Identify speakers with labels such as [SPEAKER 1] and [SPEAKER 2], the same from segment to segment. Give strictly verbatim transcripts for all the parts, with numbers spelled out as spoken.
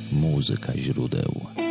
[SPEAKER 1] Muzyka źródeł.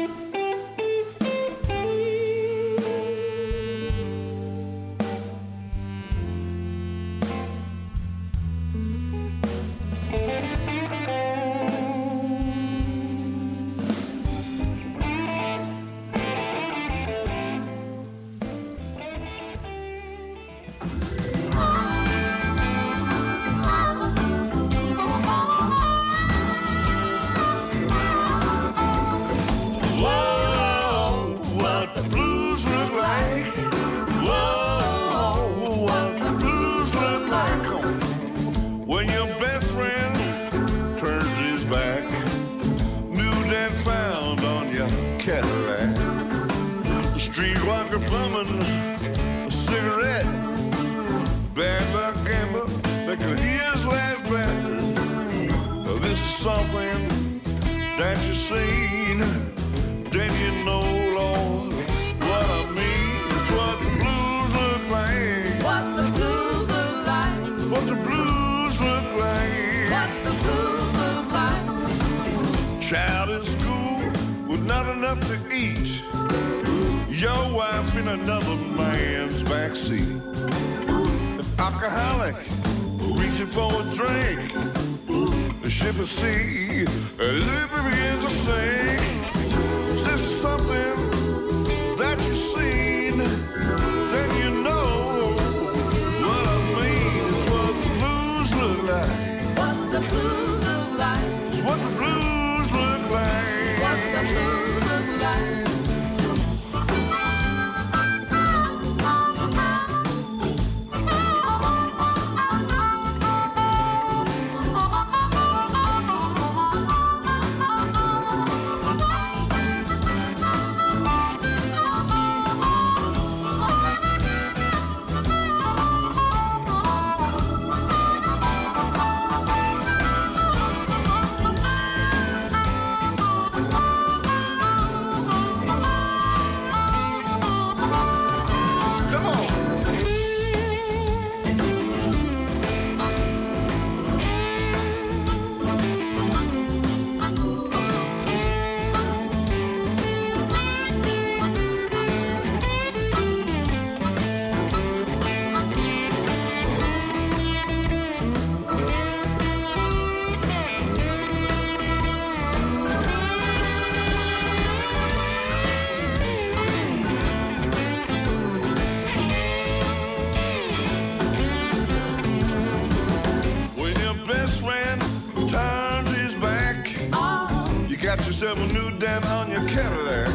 [SPEAKER 2] Yourself a new dent on your Cadillac,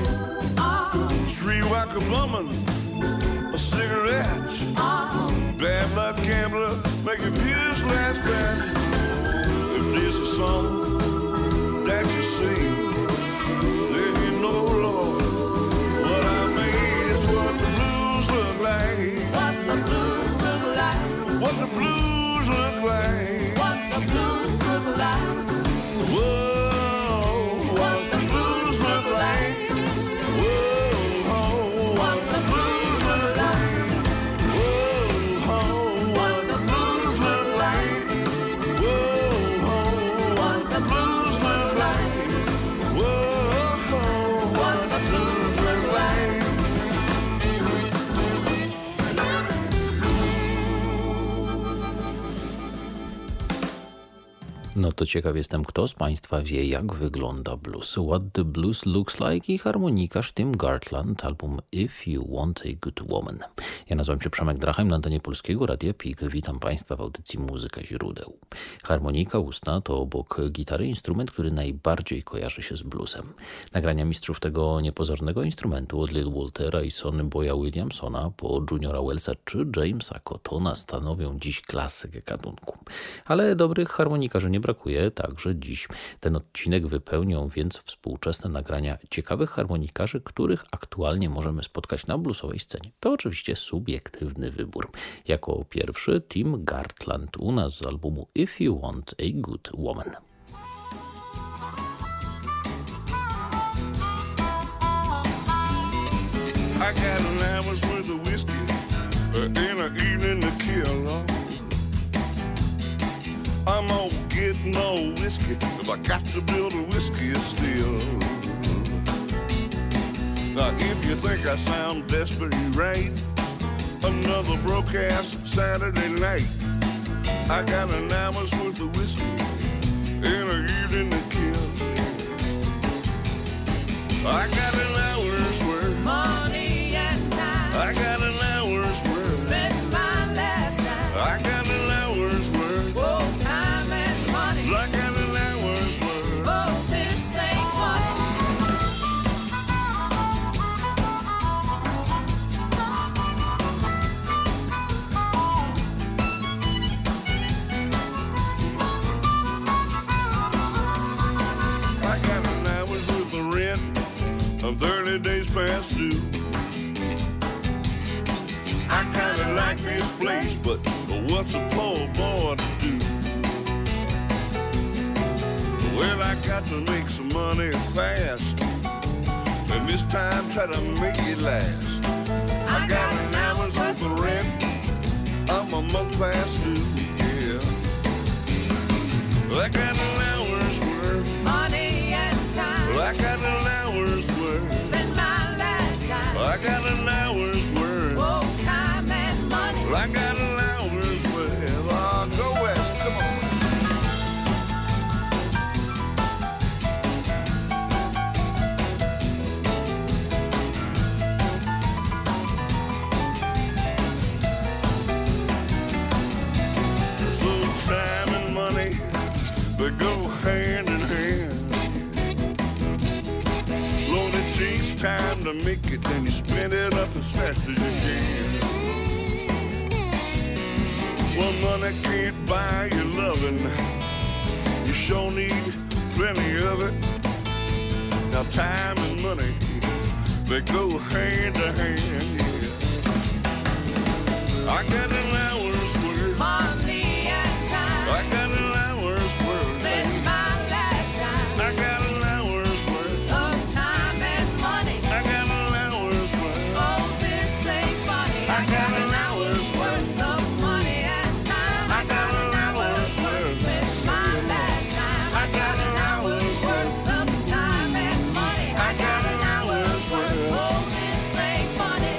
[SPEAKER 2] yeah. Three whack a bummin', a cigarette. Bad luck gambler, making his last bet. If this is something that you see, then you know, Lord, what I mean. It's what the blues look like. What the blues look like. What the blues look like. What the blues look like. Whoa.
[SPEAKER 1] No to ciekaw jestem, kto z Państwa wie, jak wygląda blues. What the Blues Looks Like i harmonikarz Tim Gartland, album If You Want a Good Woman. Ja nazywam się Przemek Drachem, na antenie Polskiego Radia P I K. Witam Państwa w audycji Muzyka źródeł. Harmonika ustna to obok gitary instrument, który najbardziej kojarzy się z bluesem. Nagrania mistrzów tego niepozornego instrumentu od Lil Waltera i Sonny Boya Williamsona po Juniora Wellsa czy Jamesa Cottona stanowią dziś klasykę gatunku. Ale dobrych harmonikarzy nie brakuje także dziś. Ten odcinek wypełnią więc współczesne nagrania ciekawych harmonikarzy, których aktualnie możemy spotkać na bluesowej scenie. To oczywiście subiektywny wybór. Jako pierwszy Tim Gartland u nas z albumu If You Want a Good Woman.
[SPEAKER 2] I got an hours with a whiskey uh, in an evening to kill. I'm gonna get no whiskey 'cause I got to build a whiskey still. Now if you think I sound desperate, you're right. Another broke-ass Saturday night. I got an hour's worth of whiskey and an evening to kill. I got an hour's worth
[SPEAKER 3] money and time.
[SPEAKER 2] I got an hour's worth
[SPEAKER 3] spent my last night.
[SPEAKER 2] I got an hour's worth
[SPEAKER 3] oh, time and money.
[SPEAKER 2] I got an hour's worth
[SPEAKER 3] oh, this ain't funny.
[SPEAKER 2] I got an hour's worth of rent. I'm thirty days past due. I kinda like this place, but what's a poor boy to do? Well, I got to make some money fast, and this time try to make it last. I got an hour's worth of rent. I'm a month past due, yeah. I got an hour's worth
[SPEAKER 3] money and time.
[SPEAKER 2] I got an hour's worth
[SPEAKER 3] spent my last night.
[SPEAKER 2] I got an hour's worth
[SPEAKER 3] oh, time and money.
[SPEAKER 2] I got an hour's worth oh, go west, come on. So time and money, they go hand in hand. Lord, it takes time to make it, then you spend it up as fast as you can. Well, money can't buy you loving. You sure need plenty of it. Now time and money, they go hand to hand, yeah. I got an hour's worth
[SPEAKER 3] money and time.
[SPEAKER 2] I got an hour's worth
[SPEAKER 3] spent my last night.
[SPEAKER 2] I got an hour's worth
[SPEAKER 3] oh, time and money.
[SPEAKER 2] I got an hour's worth
[SPEAKER 3] oh, this ain't funny.
[SPEAKER 2] I got an hour's
[SPEAKER 3] worth of money and time.
[SPEAKER 2] I got an hour's worth
[SPEAKER 3] spent my last night.
[SPEAKER 2] I got an hour's
[SPEAKER 3] worth of time and money.
[SPEAKER 2] I got an hour's worth
[SPEAKER 3] oh, this ain't funny.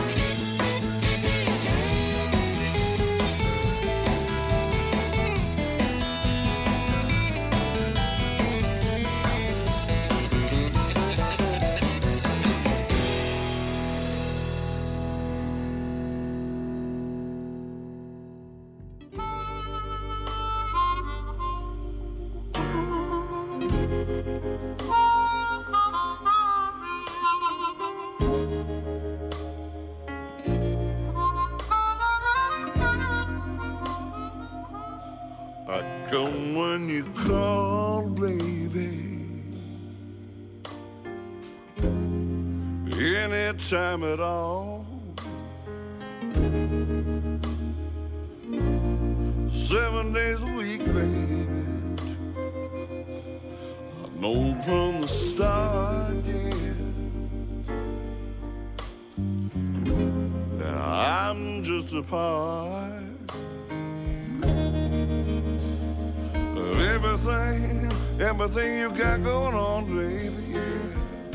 [SPEAKER 2] I come when you call, baby. Anytime at all. Seven days a week, baby. I know from the start, yeah, that I'm just a part. Everything, everything you got going on, baby, yeah.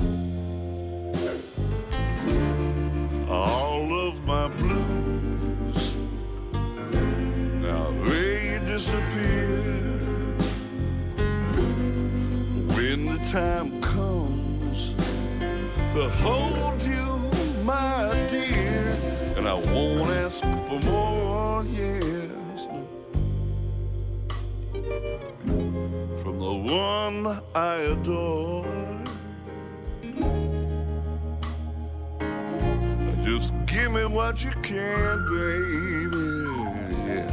[SPEAKER 2] All of my blues, now they disappear when the time comes to hold you, my dear, and I won't ask for more, yes, no. From the one I adore. Just give me what you can, baby, yeah.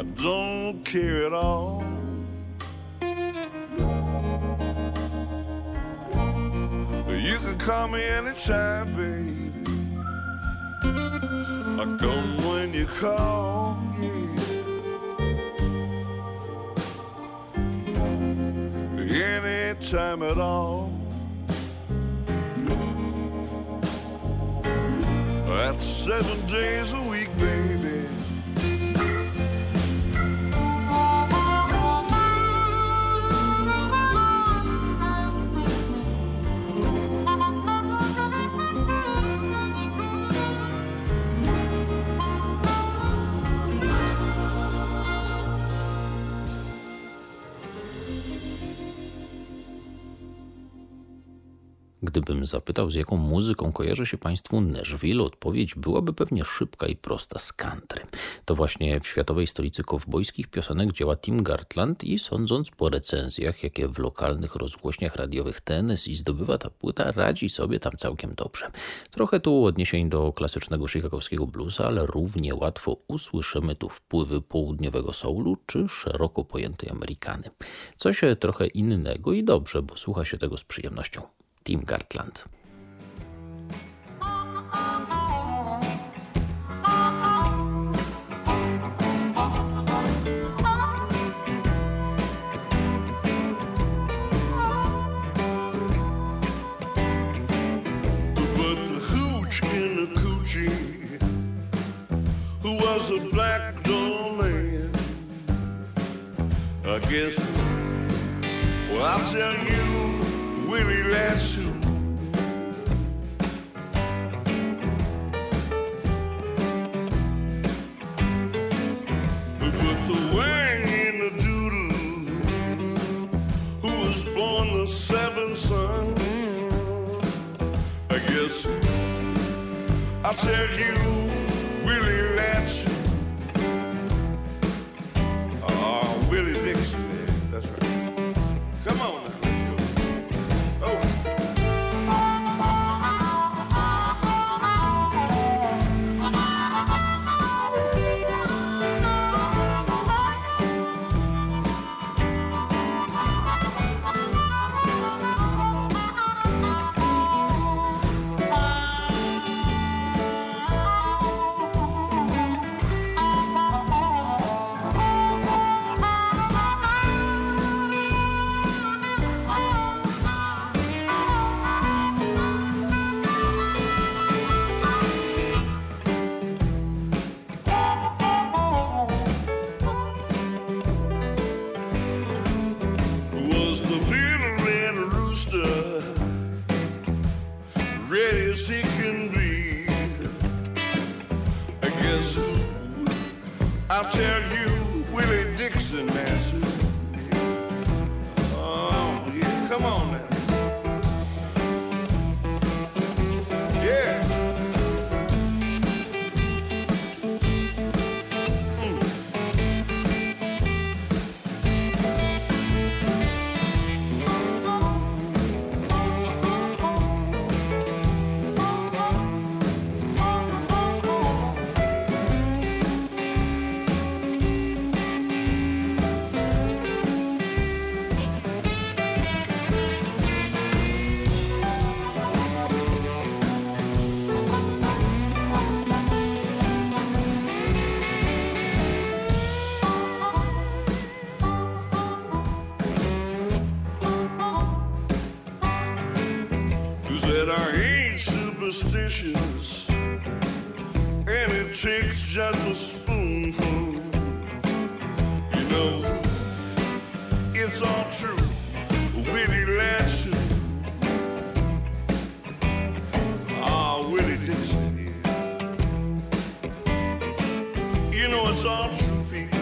[SPEAKER 2] don't care at all. You can call me anytime, baby. I come when you call, yeah. Anytime at all. That's seven days a week, baby.
[SPEAKER 1] Gdybym zapytał, z jaką muzyką kojarzy się Państwu Nashville, odpowiedź byłaby pewnie szybka i prosta z country. To właśnie w światowej stolicy kowbojskich piosenek działa Tim Gartland i sądząc po recenzjach, jakie w lokalnych rozgłośniach radiowych Tennessee zdobywa ta płyta, radzi sobie tam całkiem dobrze. Trochę tu odniesień do klasycznego chicagowskiego bluesa, ale równie łatwo usłyszymy tu wpływy południowego soulu czy szeroko pojętej Amerykany. Coś trochę innego i dobrze, bo słucha się tego z przyjemnością. Tim Gartland.
[SPEAKER 2] But the hooch in the coochie, who was a black doll man, I guess, well, I'll tell you, Willie Lasso. We put the wang in the doodle, who was born the seventh son. I guess I'll tell you, Willie Lasso. Oh, Willie Dixon, man, that's right. Come on now. Ready as he can be. I guess I'll tell you, Willie Dixon, Nancy. Oh, yeah, come on now. Yeah. Superstitious, and it takes just a spoonful. You know, it's all true. Willie Lasso, ah, oh, Willie Dixon, yeah. You know, it's all true, people.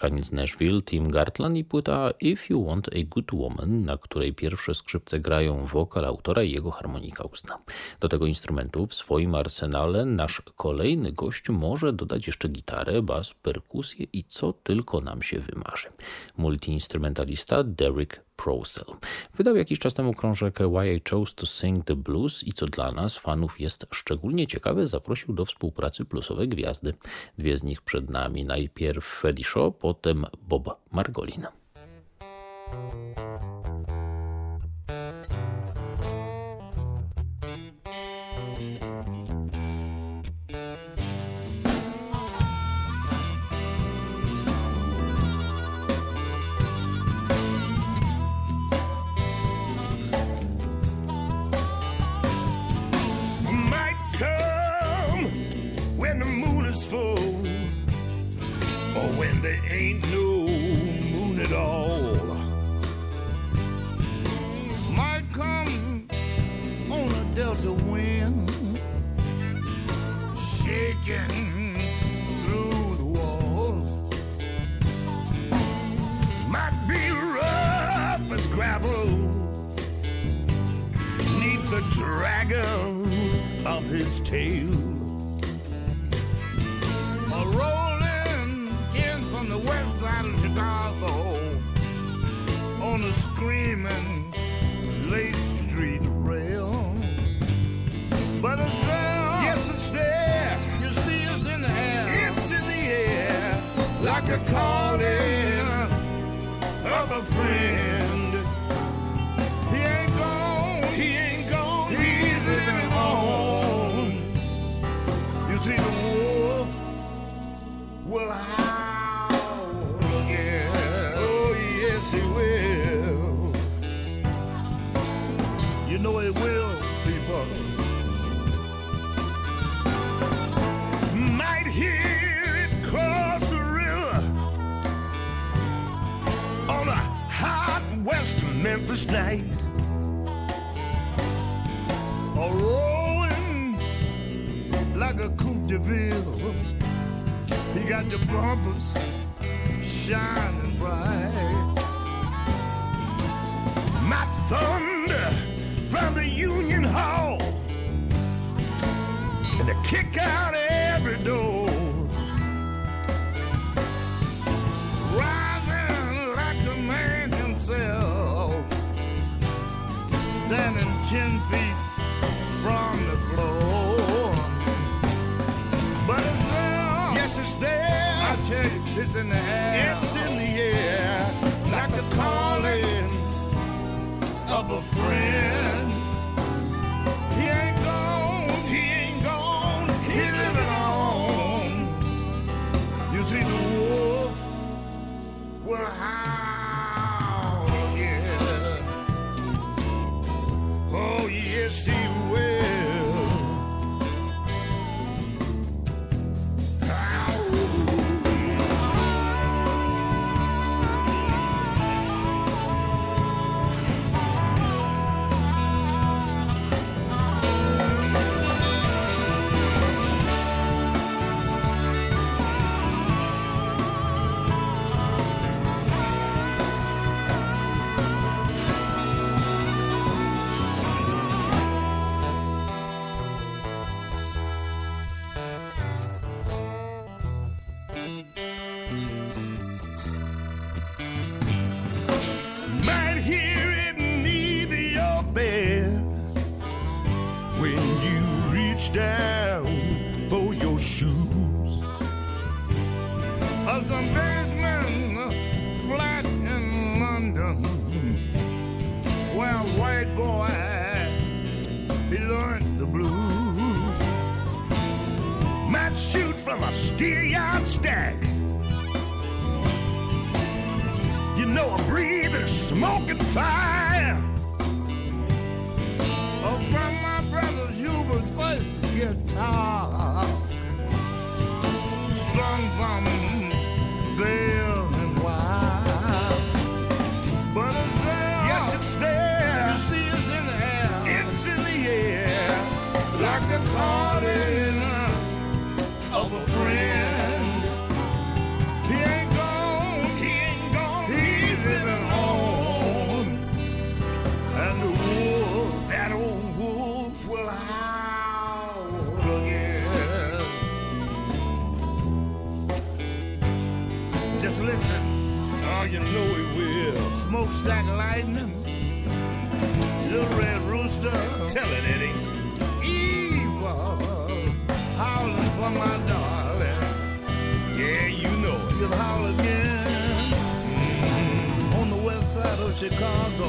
[SPEAKER 1] mieszkaniec Nashville Tim Gartland i płyta If You Want a Good Woman, na której pierwsze skrzypce grają wokal autora i jego harmonika ustna. Do tego instrumentu w swoim arsenale nasz kolejny gość może dodać jeszcze gitarę, bas, perkusję i co tylko nam się wymarzy. Multiinstrumentalista Derek Prosel. Wydał jakiś czas temu krążek Why I Chose to Sing the Blues i co dla nas, fanów, jest szczególnie ciekawe, zaprosił do współpracy bluesowe gwiazdy. Dwie z nich przed nami. Najpierw Freddie Shaw, potem Bob Margolin.
[SPEAKER 2] Or when there ain't no moon at all, might come on a delta wind, shaking through the walls. Might be rough as gravel, neath the dragon of his tail. Rolling in from the west side of Chicago on a screaming Lake Street rail. But it's there, yes it's there, you see it's in the air, it's in the air, like a calling of a friend. He ain't gone, he ain't gone, he's living on. You see the wolf will howl again. Oh, yes, he will. You know he will, people. Might hear it cross the river on a hot West Memphis night, or rolling like a Coupe de Ville. He got the bumpers shining bright. My thunder from the Union Hall, and to kick out every door. Rising like the man himself, standing ten feet from the floor. But it's there, yes it's there, I tell you, it's in the air, it's in the air, like the calling of a friend. He ain't gone, he ain't gone, he's living on. You see the wolf will howl again. Oh yes he will. Might hear it neath your bed when you reach down for your shoes. Of some basement flat in London, where a white boy, he learned the blues. Might shoot from a steelyard stack. You know I breathe and smoke and fire. Oh, from my brother Hubert's first guitar, strung from bell and wire. But it's there, yes it's there. You see it's in the air, it's in the air, like the calling of a friend. He ain't gone, lightning, little red rooster, tell it, Eddie. Evil, howling for my darling. Yeah, you know it. You'll howl again. Mm, on the west side of Chicago,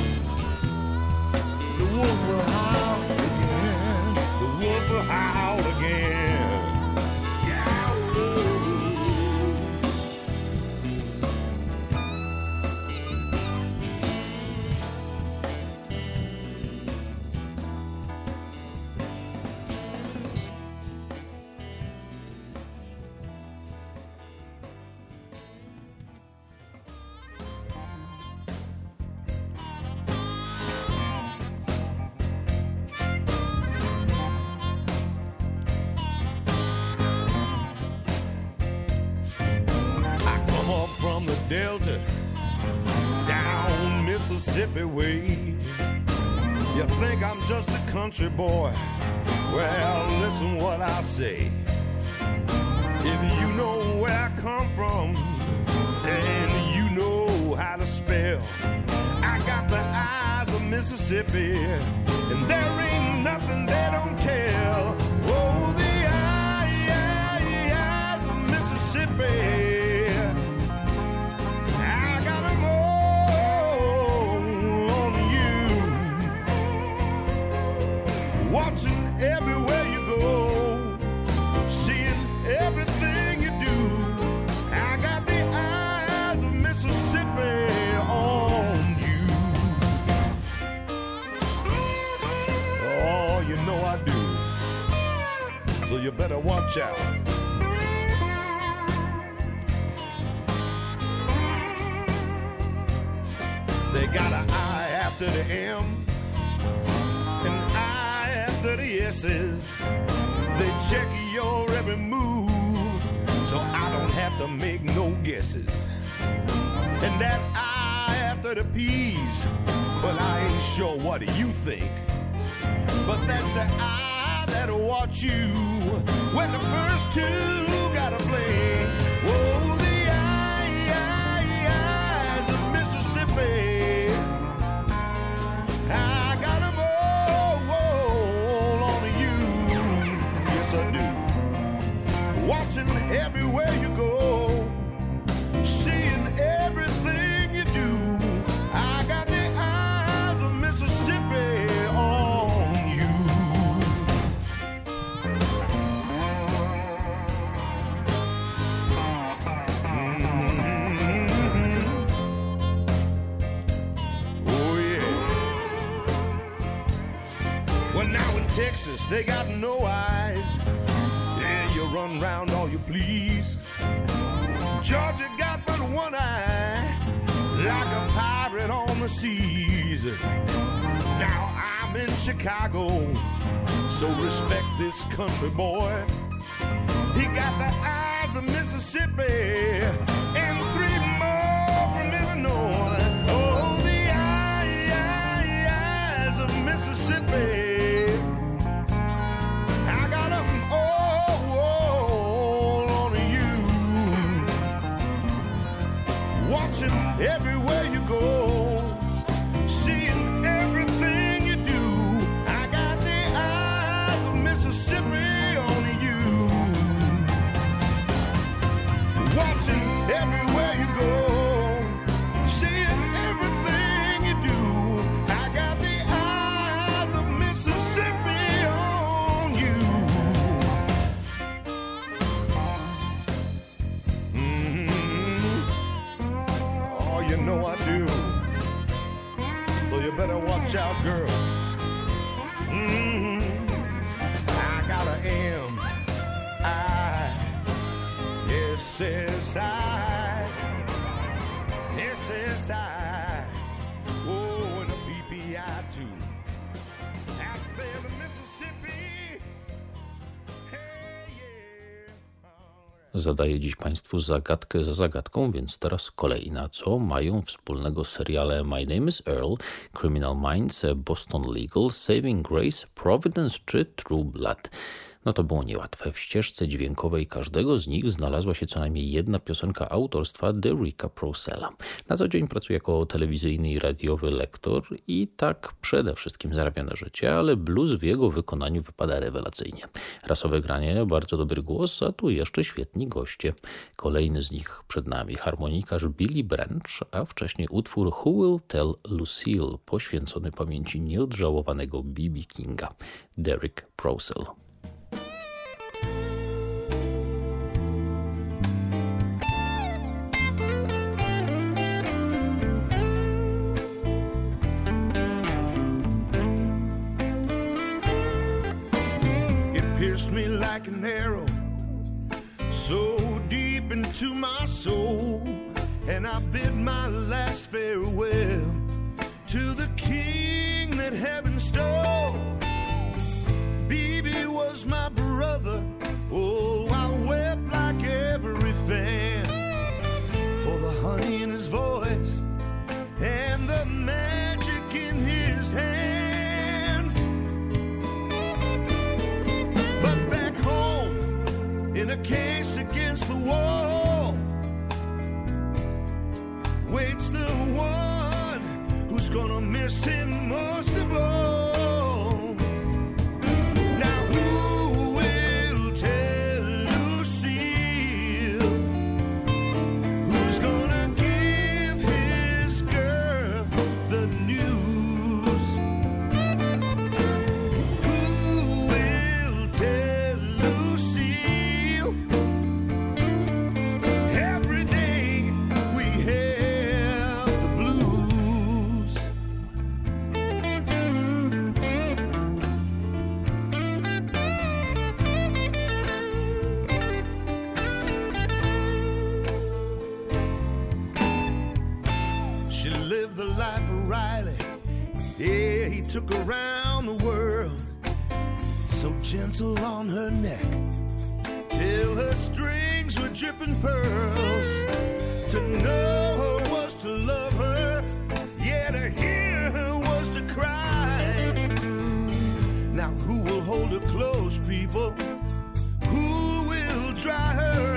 [SPEAKER 2] the wolf will howl again. The wolf will howl again. Delta, down Mississippi way. You think I'm just a country boy? Well, listen what I say. If you know where I come from, and you know how to spell, I got the eyes of Mississippi, and there ain't nothing they don't tell. Oh, the eye, eye, eyes of Mississippi. Watching everywhere you go, seeing everything you do. I got the eyes of Mississippi on you. Oh, you know I do. So you better watch out. They got an eye after the M, after the S's. They check your every move, so I don't have to make no guesses. And that I after the P's, well, I ain't sure what you think, but that's the I that'll watch you when the first two gotta blink. Whoa, the eye, eye, eyes of Mississippi. I got 'em all on you. Yes, I do. Watching everywhere you go, seeing everything you do. I got the eyes of Mississippi on you. Mm-hmm. Oh, yeah. Well, now in Texas, they got no eyes. Yeah, you run round all you please. Georgia got but one eye, like a pirate on the seas. Now I'm in Chicago, so respect this country boy. He got the eyes of Mississippi and three more from Illinois. Oh, the eye, eye, eyes of Mississippi. I got 'em all on you. Watching everywhere you go, seeing everything you do. I got the eyes of Mississippi on you. Watching everywhere you go, seeing everything you do. I got the eyes of Mississippi on you. Mm-hmm. Oh, you know I do. So you better watch out, girl. Mm-hmm. I got a M. I, yes, yes, I. Yes, yes, I. Oh, and a B P I too. Alabama, Mississippi. Hey, yeah. All right.
[SPEAKER 1] Zadaję dziś Państwu zagadkę za zagadką, więc teraz kolejna. Co mają wspólnego seriale My Name is Earl, Criminal Minds, Boston Legal, Saving Grace, Providence czy True Blood? No to było niełatwe. W ścieżce dźwiękowej każdego z nich znalazła się co najmniej jedna piosenka autorstwa Derricka Procella. Na co dzień pracuje jako telewizyjny i radiowy lektor i tak przede wszystkim zarabia na życie, ale blues w jego wykonaniu wypada rewelacyjnie. Rasowe granie, bardzo dobry głos, a tu jeszcze świetni goście. Kolejny z nich przed nami, harmonikarz Billy Branch, a wcześniej utwór Who Will Tell Lucille, poświęcony pamięci nieodżałowanego B B Kinga, Derrick Procell.
[SPEAKER 2] Pierced me like an arrow, so deep into my soul, and I bid my last farewell to the king that heaven stole. B B was my brother, oh, I wept like every fan for the honey in his voice and the magic in his hands. In a case against the wall waits the one who's gonna miss him most of all. Now who will tell Lucille? Who's gonna give his girl the news? Who will tell Lucille? Yeah, he took her around the world, so gentle on her neck, till her strings were dripping pearls. To know her was to love her, yeah, to hear her was to cry. Now who will hold her close, people? Who will dry her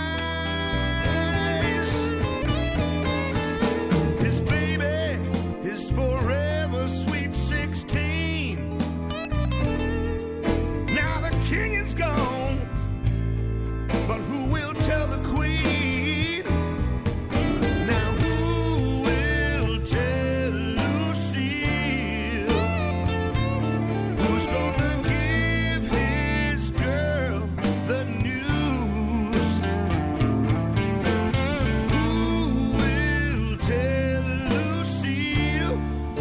[SPEAKER 2] eyes? His baby is forever sweet sixteen. Now the king is gone, but who will tell the queen? Now who will tell Lucille? Who's gonna give his girl the news? Who will tell Lucille?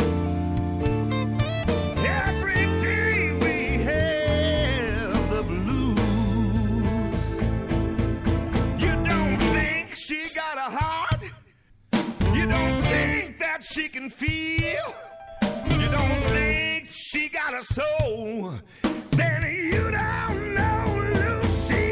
[SPEAKER 2] Every day we have the blues. You don't think she got a heart? You don't think that she can feel? You don't think she got a soul? Then you don't know Lucille.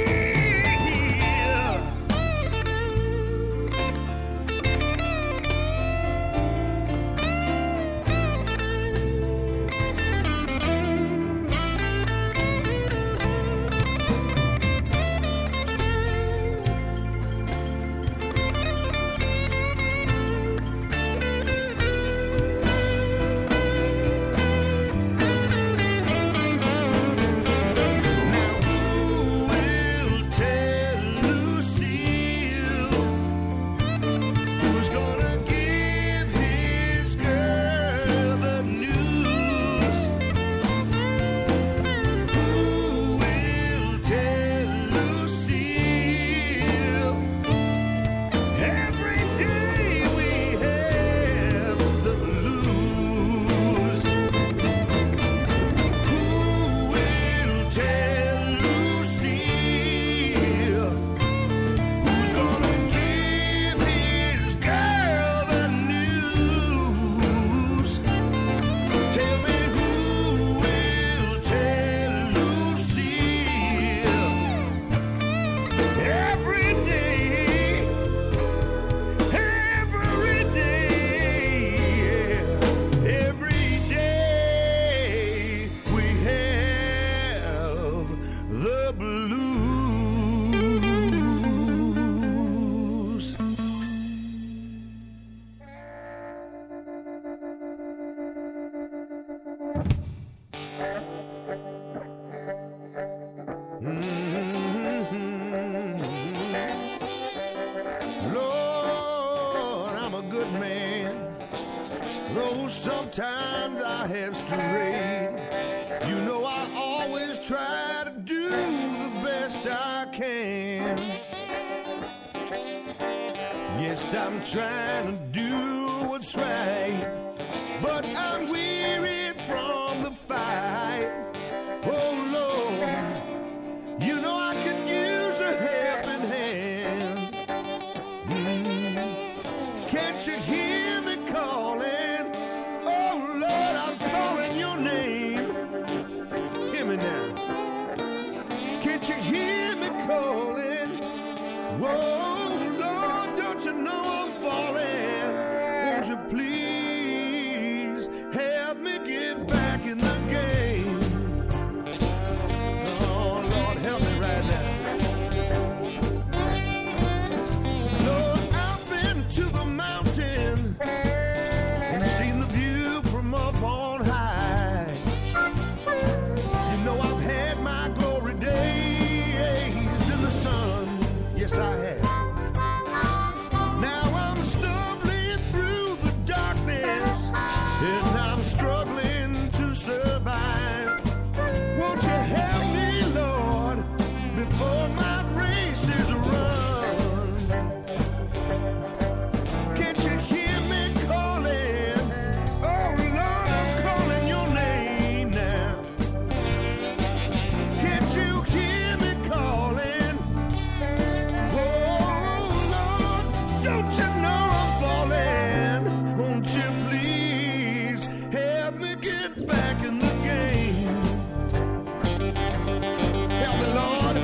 [SPEAKER 2] sometimes I have strayed. You know I always try to do the best I can. Yes, I'm trying to do what's right, but I'm weary from the fight. Oh Lord, you know I could use a helping hand. Mm. Can't you hear me calling? Oh Lord, I'm calling your name. Hear me now. Can't you hear me calling? Whoa, Lord, don't you know I'm falling? Won't you please help me get back in the game? Oh, Lord, help me right now. Lord, I've been to the mountain and seen the view from up on high. You know I've had my glory days in the sun. Yes, I have. Now I'm stumbling through the darkness and I'm struggling to survive. Won't you help me, Lord, before my race is run? Can't you hear me calling? Oh, Lord, I'm calling your name now. Can't you hear me calling? Oh, Lord, don't you know I'm falling? Won't you please help me get back in the game? Help me, Lord.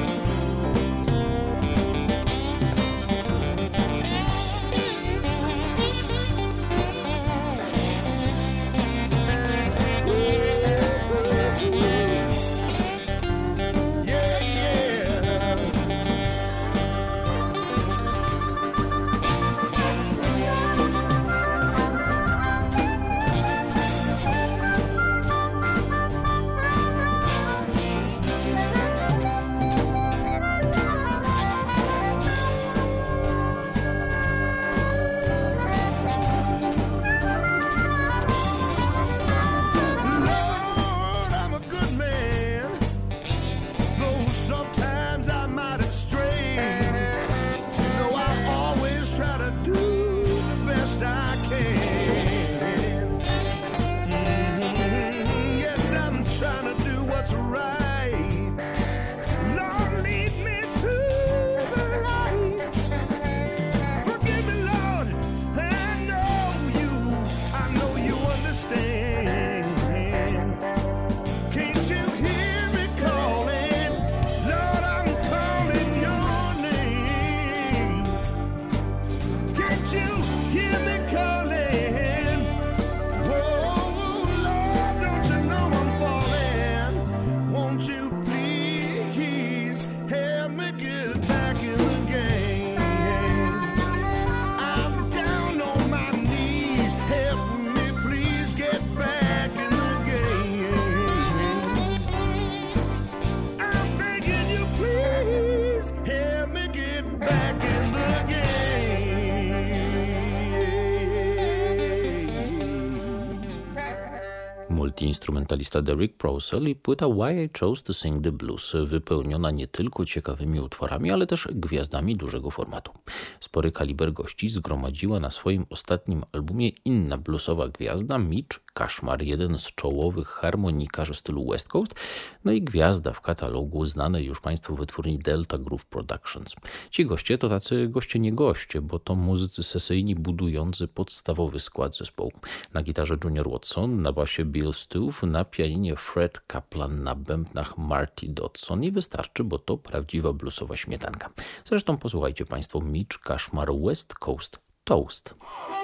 [SPEAKER 2] Yeah, yeah. Lord, I'm a good man, though sometimes I might have strayed. You know I always try to do the best I can. Mhm. Yes, I'm trying to do what's right. Lord, lead me to the light. Forgive me, Lord, I know you, I know you understand. Can't you hear me calling? Lord, I'm calling your name. Can't you hear me calling? Whoa, Lord, don't you know I'm falling? Won't you please help me get back in the game? I'm down on my knees. Help me, please get back in the game. I'm begging you, please help me get back in the game.
[SPEAKER 1] Multiinstrumentalista Derek Purcell i płyta Why I Chose to Sing the Blues, wypełniona nie tylko ciekawymi utworami, ale też gwiazdami dużego formatu. Spory kaliber gości zgromadziła na swoim ostatnim albumie inna bluesowa gwiazda Mitch Kashmar, jeden z czołowych harmonikarzy stylu West Coast, no i gwiazda w katalogu znanej już Państwu wytwórni Delta Groove Productions. Ci goście to tacy goście nie goście, bo to muzycy sesyjni budujący podstawowy skład zespołu. Na gitarze Junior Watson, na basie Bill Stoof, na pianinie Fred Kaplan, na bębnach Marty Dodson i wystarczy, bo to prawdziwa bluesowa śmietanka. Zresztą posłuchajcie Państwo Mitch Kashmar West Coast Toast.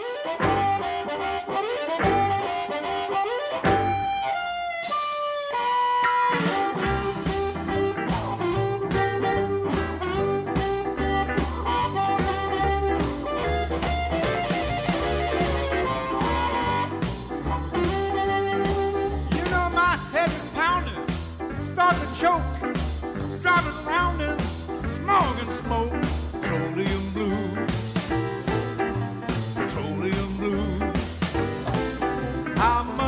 [SPEAKER 4] Choke, driving round in smog and smoke, petroleum blues, petroleum blues. I'm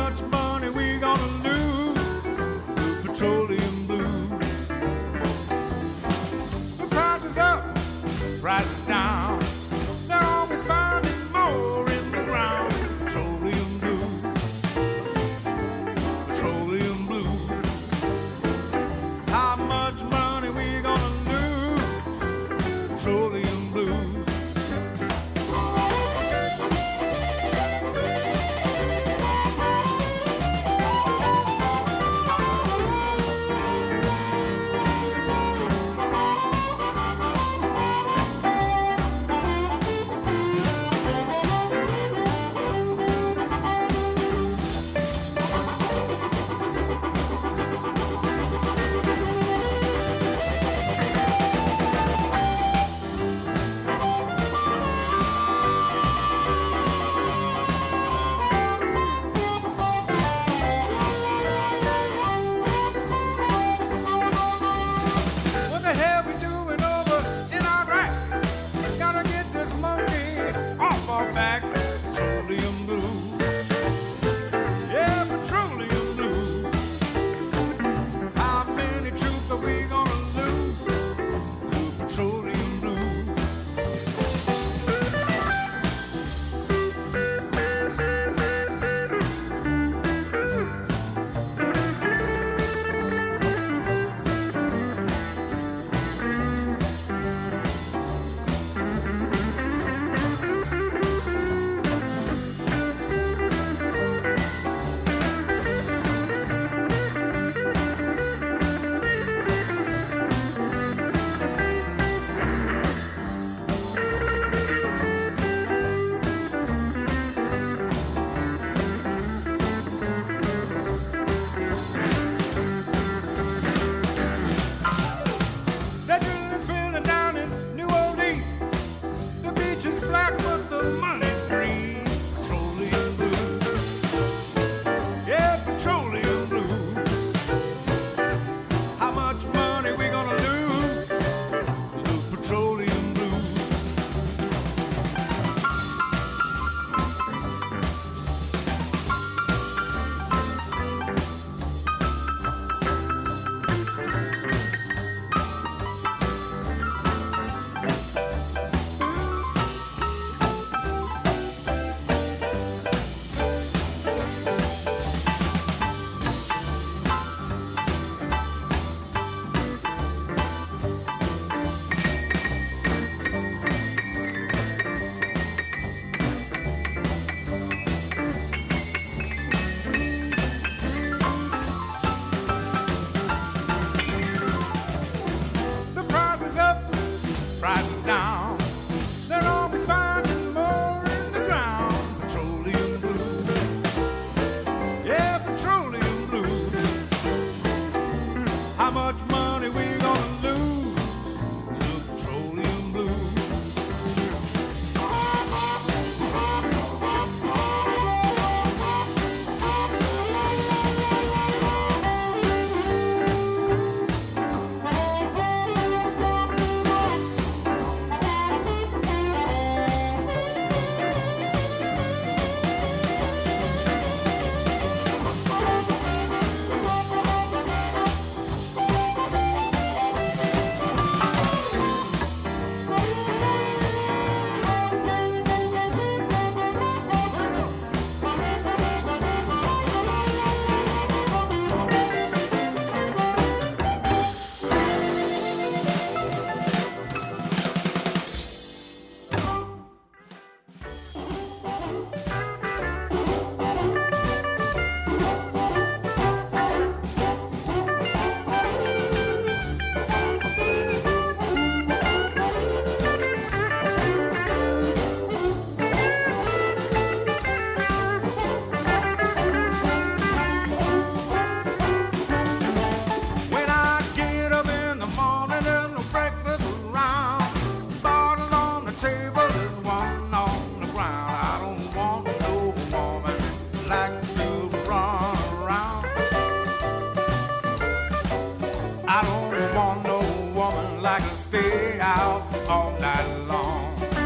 [SPEAKER 4] I don't want no woman like to stay out all night long.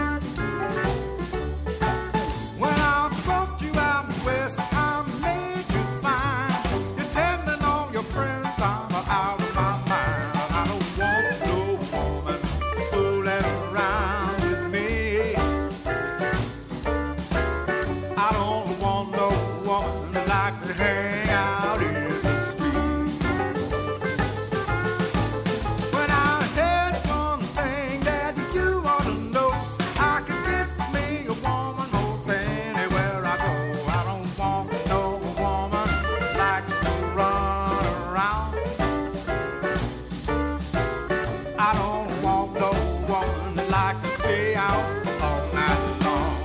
[SPEAKER 4] When I brought you out west, I made you fine. You're telling all your friends I'm out of my mind. I don't want no woman fooling around with me. I don't want no woman that like to hang out in the street. When I heard one thing that you ought to know, I can get me a woman most anywhere I go. I don't want no woman that likes to run around. I don't want no woman that likes to stay out all night long.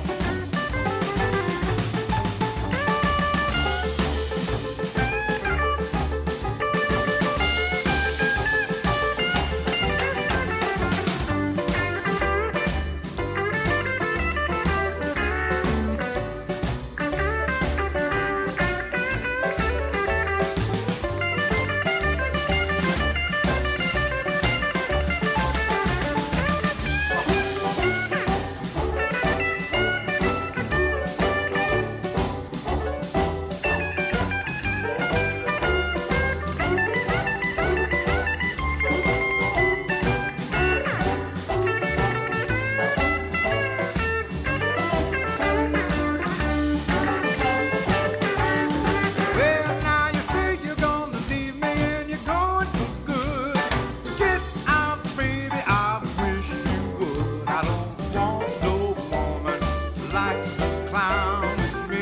[SPEAKER 4] Well, now you say you're gonna leave me and you're going for good. Get out, baby, I wish you would. I don't want no woman that likes to clown with me.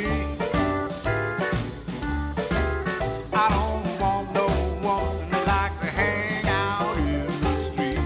[SPEAKER 4] I don't want no woman that likes to hang out in the street.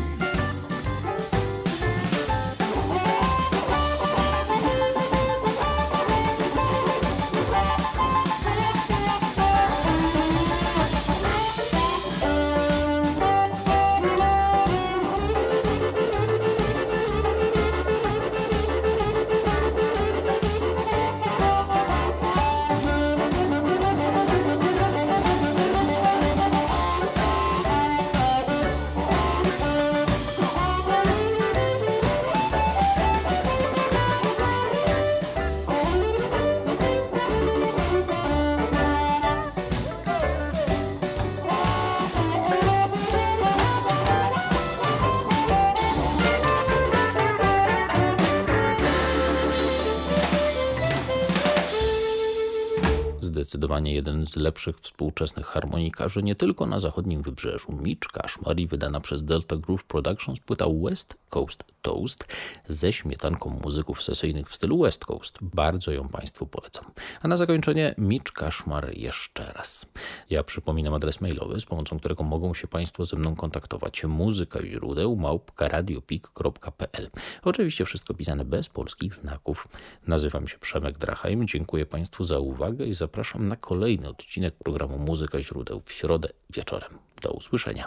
[SPEAKER 1] Zdecydowanie jeden z lepszych współczesnych harmonikarzy nie tylko na zachodnim wybrzeżu. Mitch Kashmar i wydana przez Delta Groove Productions płyta West Coast Toast ze śmietanką muzyków sesyjnych w stylu West Coast. Bardzo ją Państwu polecam. A na zakończenie Mitch Kashmar jeszcze raz. Ja przypominam adres mailowy, z pomocą którego mogą się Państwo ze mną kontaktować. Muzyka źródeł małpka radiopik kropka p l. Oczywiście wszystko pisane bez polskich znaków. Nazywam się Przemek Drachheim. Dziękuję Państwu za uwagę i zapraszam na kolejny odcinek programu Muzyka źródeł w środę wieczorem. Do usłyszenia.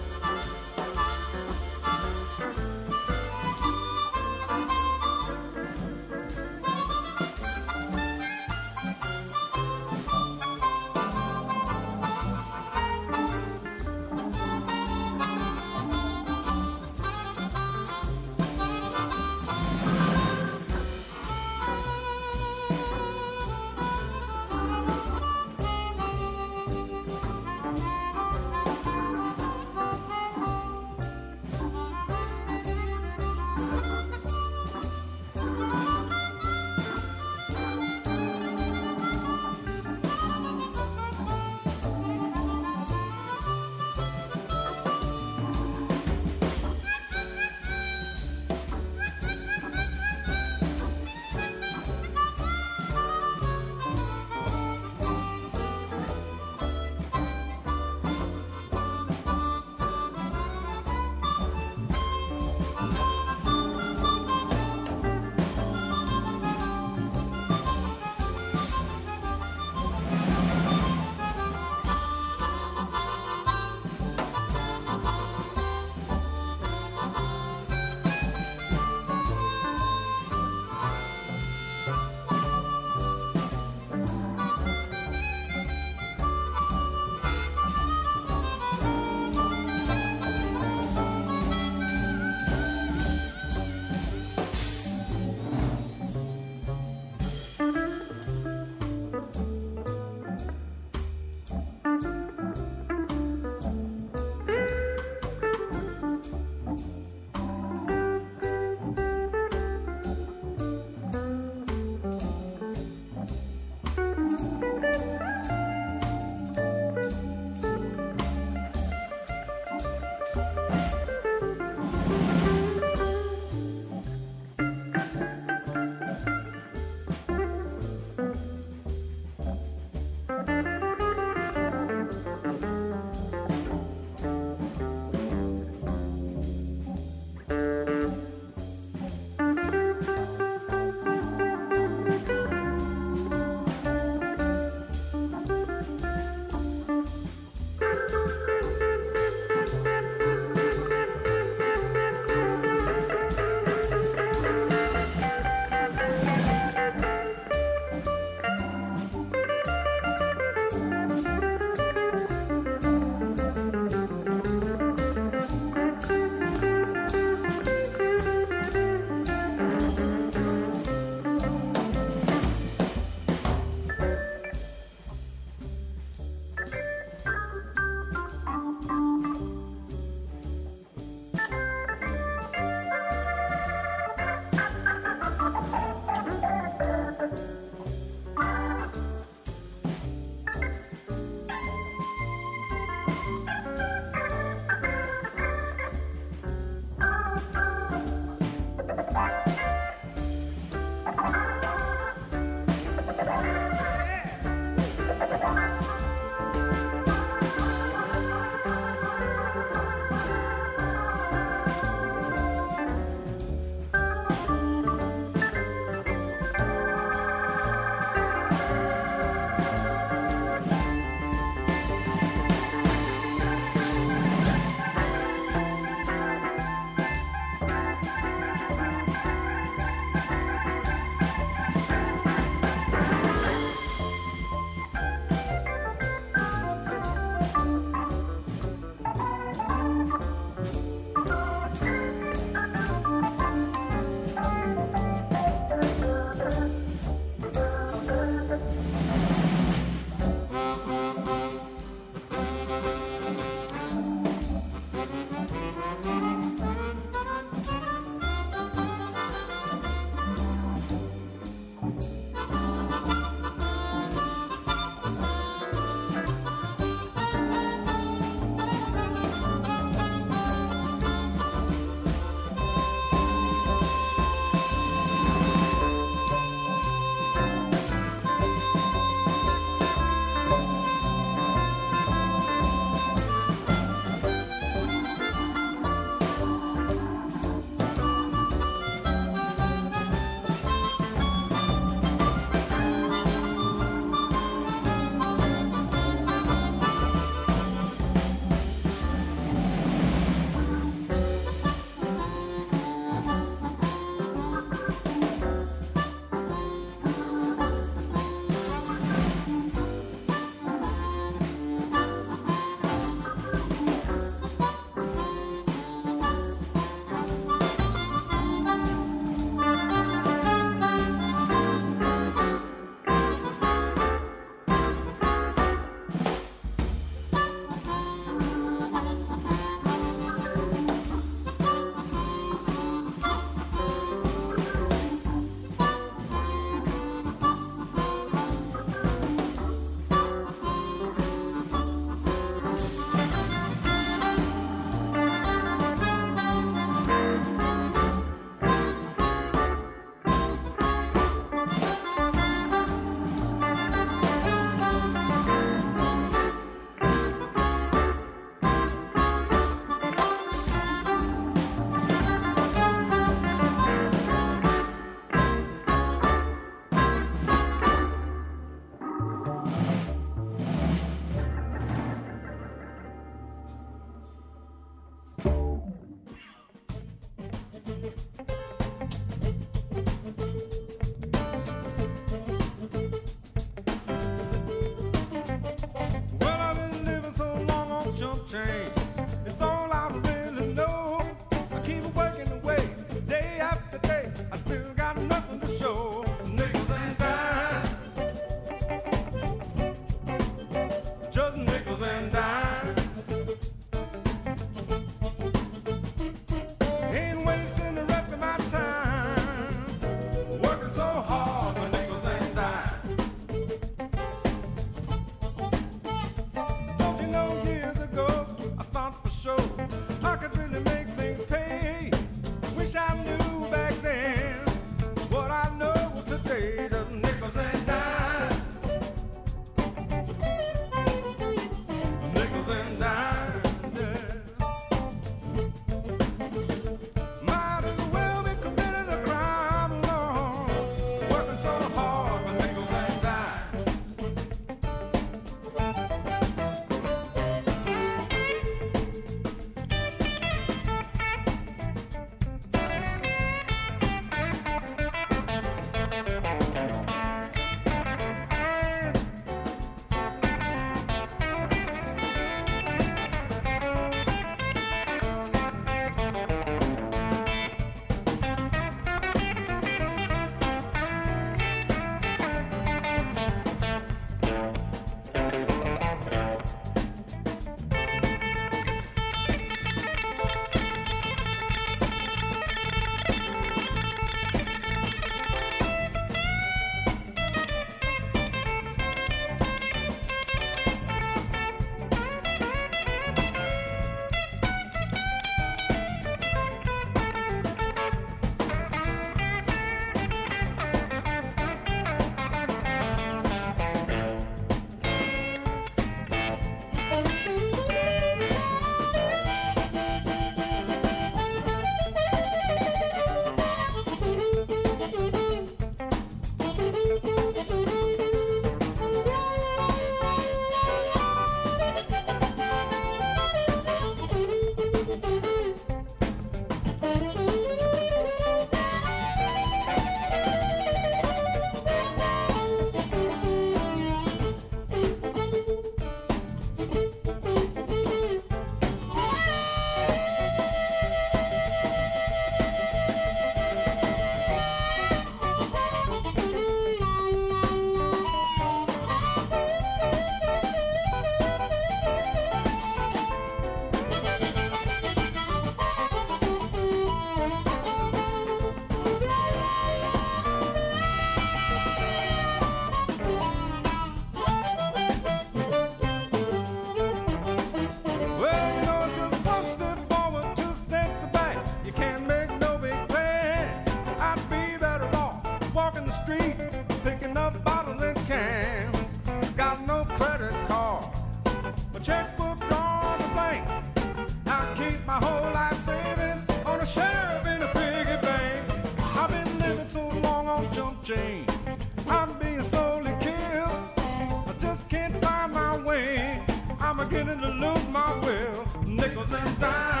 [SPEAKER 4] chain. I'm being slowly killed. I just can't find my way. I'm beginning to lose my will. Nickels and dimes.